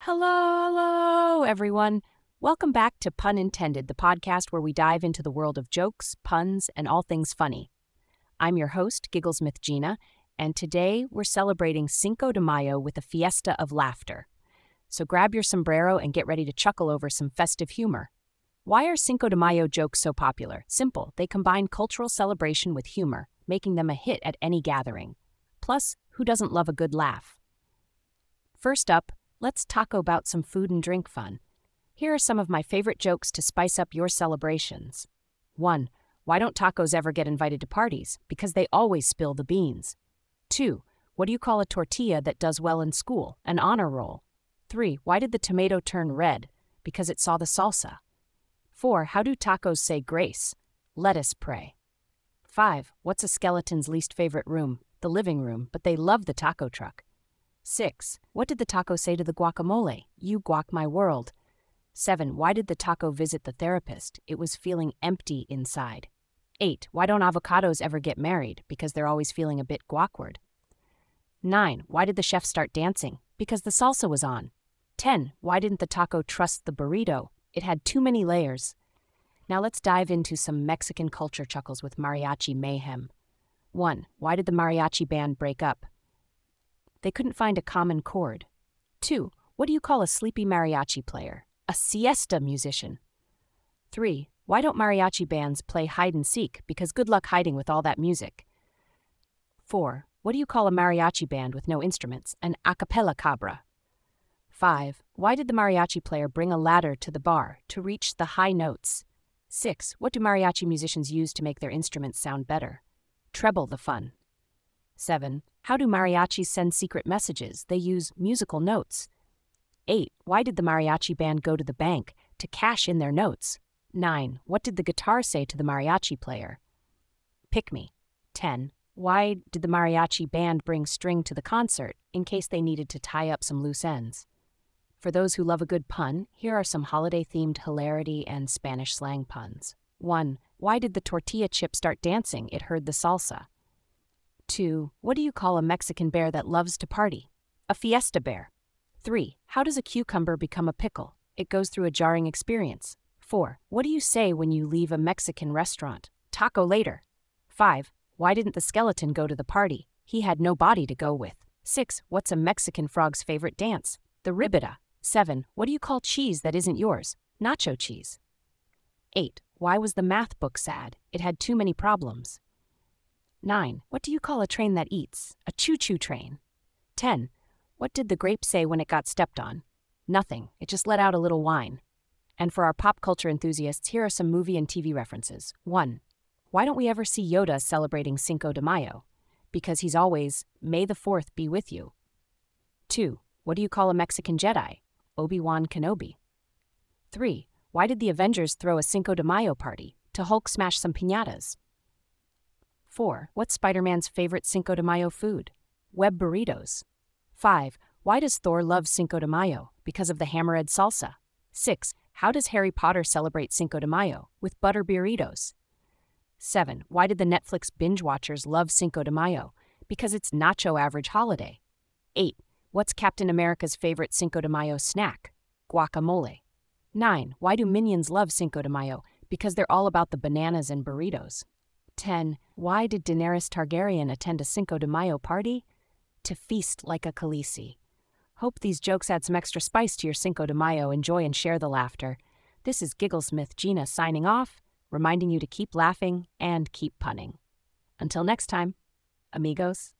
Hello, everyone. Welcome back to Pun Intended, the podcast where we dive into the world of jokes, puns, and all things funny. I'm your host, Gigglesmith Gina, and today we're celebrating Cinco de Mayo with a fiesta of laughter. So grab your sombrero and get ready to chuckle over some festive humor. Why are Cinco de Mayo jokes so popular? Simple, they combine cultural celebration with humor, making them a hit at any gathering. Plus, who doesn't love a good laugh? First up, let's talk about some food and drink fun. Here are some of my favorite jokes to spice up your celebrations. 1. Why don't tacos ever get invited to parties? Because they always spill the beans. 2. What do you call a tortilla that does well in school? An honor roll. 3. Why did the tomato turn red? Because it saw the salsa. 4. How do tacos say grace? Let us pray. 5. What's a skeleton's least favorite room? The living room, but they love the taco truck. 6. What did the taco say to the guacamole? You guac my world. 7. Why did the taco visit the therapist? It was feeling empty inside. 8. Why don't avocados ever get married? Because they're always feeling a bit guackward. 9. Why did the chef start dancing? Because the salsa was on. 10. Why didn't the taco trust the burrito? It had too many layers. Now let's dive into some Mexican culture chuckles with mariachi mayhem. 1. Why did the mariachi band break up? They couldn't find a common chord. 2. What do you call a sleepy mariachi player? A siesta musician. 3. Why don't mariachi bands play hide and seek? Because good luck hiding with all that music. 4. What do you call a mariachi band with no instruments? An a cappella cabra. 5. Why did the mariachi player bring a ladder to the bar? To reach the high notes. 6. What do mariachi musicians use to make their instruments sound better? Treble the fun. 7. How do mariachis send secret messages? They use musical notes. 8. Why did the mariachi band go to the bank? To cash in their notes. 9. What did the guitar say to the mariachi player? Pick me. 10. Why did the mariachi band bring string to the concert? In case they needed to tie up some loose ends. For those who love a good pun, here are some holiday-themed hilarity and Spanish slang puns. 1. Why did the tortilla chip start dancing? It heard the salsa. 2. What do you call a Mexican bear that loves to party? A fiesta bear. 3. How does a cucumber become a pickle? It goes through a jarring experience. 4. What do you say when you leave a Mexican restaurant? Taco later. 5. Why didn't the skeleton go to the party? He had no body to go with. 6. What's a Mexican frog's favorite dance? The ribita. 7. What do you call cheese that isn't yours? Nacho cheese. 8. Why was the math book sad? It had too many problems. 9. What do you call a train that eats? A choo-choo train. 10. What did the grape say when it got stepped on? Nothing. It just let out a little whine. And for our pop culture enthusiasts, here are some movie and TV references. 1. Why don't we ever see Yoda celebrating Cinco de Mayo? Because he's always, May the 4th be with you. 2. What do you call a Mexican Jedi? Obi-Wan Kenobi. 3. Why did the Avengers throw a Cinco de Mayo party? To Hulk smash some piñatas. 4. What's Spider-Man's favorite Cinco de Mayo food? Web burritos. 5. Why does Thor love Cinco de Mayo? Because of the hammerhead salsa. 6. How does Harry Potter celebrate Cinco de Mayo? With butter burritos. 7. Why did the Netflix binge watchers love Cinco de Mayo? Because it's nacho average holiday. 8. What's Captain America's favorite Cinco de Mayo snack? Guacamole. 9. Why do minions love Cinco de Mayo? Because they're all about the bananas and burritos. 10. Why did Daenerys Targaryen attend a Cinco de Mayo party? To feast like a Khaleesi. Hope these jokes add some extra spice to your Cinco de Mayo. Enjoy and share the laughter. This is Gigglesmith Gina signing off, reminding you to keep laughing and keep punning. Until next time, amigos.